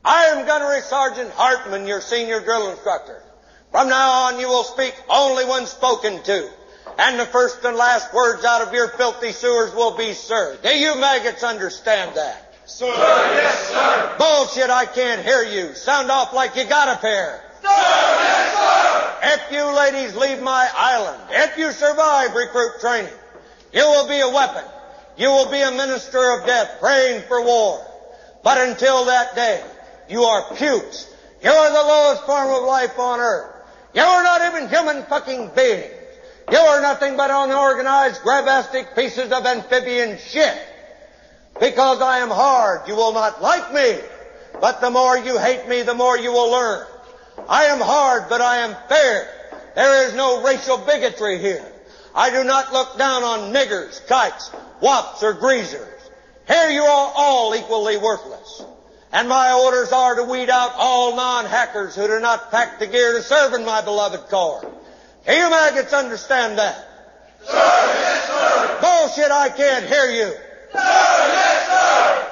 I am Gunnery Sergeant Hartman, your senior drill instructor. From now on, you will speak only when spoken to. And the first and last words out of your filthy sewers will be, sir. Do you maggots understand that? Sir. Yes, sir. Bullshit, I can't hear you. Sound off like you got a pair. Sir. Yes, sir. If you ladies leave my island, if you survive recruit training, you will be a weapon. You will be a minister of death praying for war. But until that day, you are pukes. You are the lowest form of life on earth. You are not even human fucking beings. You are nothing but unorganized, grabastic pieces of amphibian shit. Because I am hard, you will not like me. But the more you hate me, the more you will learn. I am hard, but I am fair. There is no racial bigotry here. I do not look down on niggers, kites, wops, or greasers. Here you are all equally worthless. And my orders are to weed out all non-hackers who do not pack the gear to serve in my beloved Corps. Do you maggots understand that? Sir, yes, sir. Bullshit, I can't hear you. Sir, yes, sir.